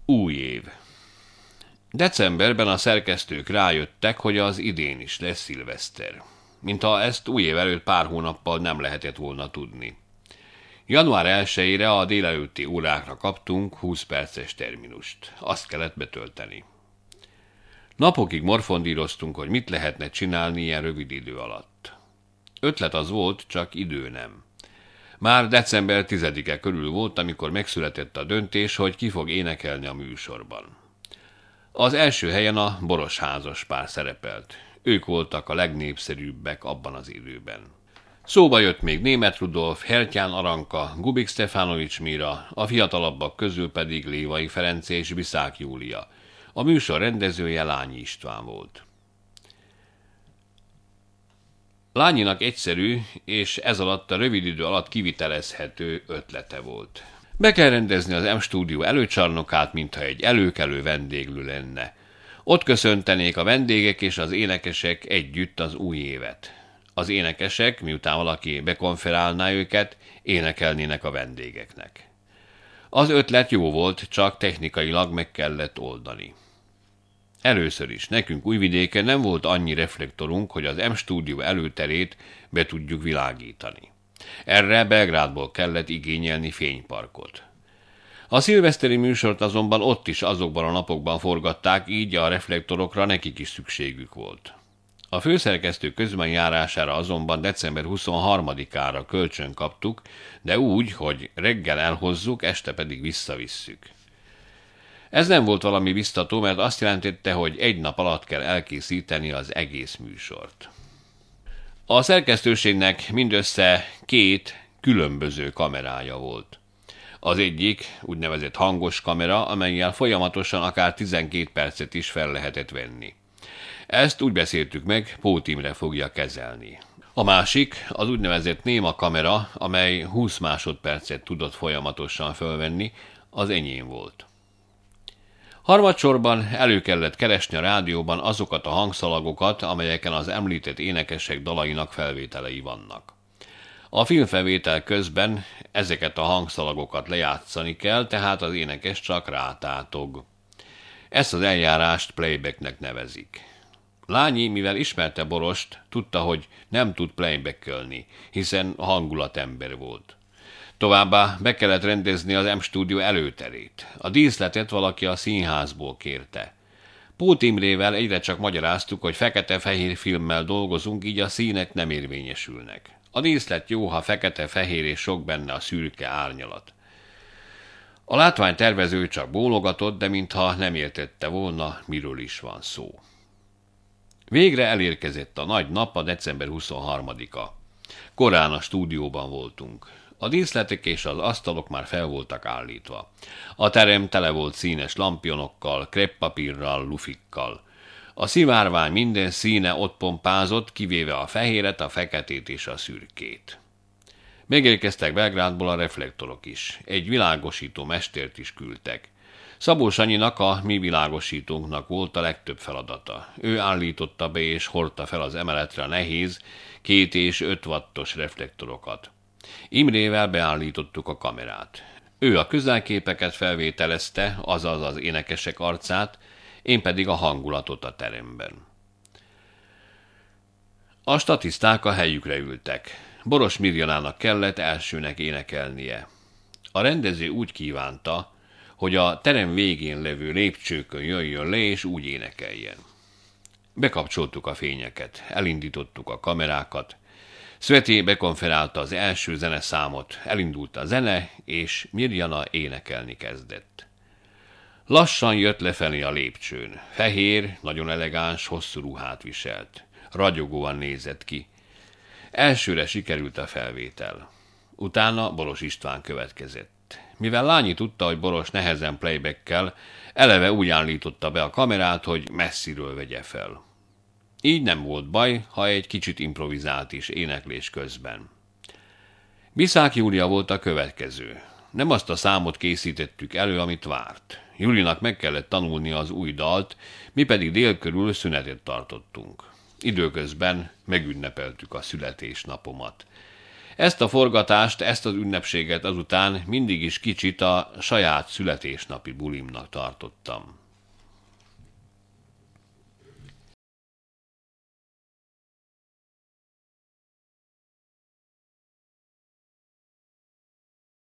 Új év. Decemberben a szerkesztők rájöttek, hogy az idén is lesz szilveszter. Mintha ezt új év előtt pár hónappal nem lehetett volna tudni. Január 1-ére a délelőtti órákra kaptunk 20 perces terminust. Azt kellett betölteni. Napokig morfondíroztunk, hogy mit lehetne csinálni ilyen rövid idő alatt. Ötlet az volt, csak idő nem. Már december 10-e körül volt, amikor megszületett a döntés, hogy ki fog énekelni a műsorban. Az első helyen a Boros házaspár szerepelt. Ők voltak a legnépszerűbbek abban az időben. Szóba jött még Németh Rudolf, Hertyán Aranka, Gubik Stefanovics Mira, a fiatalabbak közül pedig Lévai Ferenc és Viszák Júlia. A műsor rendezője Lányi István volt. Lányinak egyszerű, és ez alatt a rövid idő alatt kivitelezhető ötlete volt. Be kell rendezni az M-stúdió előcsarnokát, mintha egy előkelő vendéglő lenne. Ott köszöntenék a vendégek és az énekesek együtt az új évet. Az énekesek, miután valaki bekonferálná őket, énekelnének a vendégeknek. Az ötlet jó volt, csak technikailag meg kellett oldani. Először is nekünk Újvidéken nem volt annyi reflektorunk, hogy az M-stúdió előterét be tudjuk világítani. Erre Belgrádból kellett igényelni fényparkot. A szilveszteri műsort azonban ott is azokban a napokban forgatták, így a reflektorokra nekik is szükségük volt. A főszerkesztő közbenjárására azonban december 23-ára kölcsön kaptuk, de úgy, hogy reggel elhozzuk, este pedig visszavisszük. Ez nem volt valami biztató, mert azt jelentette, hogy egy nap alatt kell elkészíteni az egész műsort. A szerkesztőségnek mindössze 2 különböző kamerája volt. Az egyik úgynevezett hangos kamera, amellyel folyamatosan akár 12 percet is fel lehetett venni. Ezt úgy beszéltük meg, Pót Imre fogja kezelni. A másik az úgynevezett néma kamera, amely 20 másodpercet tudott folyamatosan fölvenni, az enyém volt. Harmadsorban elő kellett keresni a rádióban azokat a hangszalagokat, amelyeken az említett énekesek dalainak felvételei vannak. A filmfelvétel közben ezeket a hangszalagokat lejátszani kell, tehát az énekes csak rátátog. Ezt az eljárást playbacknek nevezik. Lányi, mivel ismerte Borost, tudta, hogy nem tud playbackelni, hiszen hangulatember volt. Továbbá be kellett rendezni az M-stúdió előterét. A díszletet valaki a színházból kérte. Pót Imrével egyre csak magyaráztuk, hogy fekete-fehér filmmel dolgozunk, így a színek nem érvényesülnek. A díszlet jó, ha fekete-fehér és sok benne a szürke árnyalat. A látványtervező csak bólogatott, de mintha nem értette volna, miről is van szó. Végre elérkezett a nagy nap, a december 23-a. Korán a stúdióban voltunk. A díszletek és az asztalok már fel voltak állítva. A terem tele volt színes lampionokkal, kreppapírral, lufikkal. A szivárvány minden színe ott pompázott, kivéve a fehéret, a feketét és a szürkét. Megérkeztek Belgrádból a reflektorok is. Egy világosító mestert is küldtek. Szabó Sanyinak, a mi világosítónknak volt a legtöbb feladata. Ő állította be és hordta fel az emeletre a nehéz 2 és 5 wattos reflektorokat. Imrével beállítottuk a kamerát. Ő a közelképeket felvételezte, azaz az énekesek arcát, én pedig a hangulatot a teremben. A statiszták a helyükre ültek. Boros Mirjanának kellett elsőnek énekelnie. A rendező úgy kívánta, hogy a terem végén levő lépcsőkön jöjjön le és úgy énekeljen. Bekapcsoltuk a fényeket, elindítottuk a kamerákat. Szveti bekonferálta az első zeneszámot, elindult a zene, és Mirjana énekelni kezdett. Lassan jött lefelé a lépcsőn. Fehér, nagyon elegáns, hosszú ruhát viselt. Ragyogóan nézett ki. Elsőre sikerült a felvétel. Utána Boros István következett. Mivel Lányi tudta, hogy Boros nehezen playbackkel, eleve úgy állította be a kamerát, hogy messziről vegye fel. Így nem volt baj, ha egy kicsit improvizált is éneklés közben. Viszák Júlia volt a következő. Nem azt a számot készítettük elő, amit várt. Julinak meg kellett tanulnia az új dalt, mi pedig dél körül szünetet tartottunk. Időközben megünnepeltük a születésnapomat. Ezt a forgatást, ezt az ünnepséget azután mindig is kicsit a saját születésnapi bulimnak tartottam.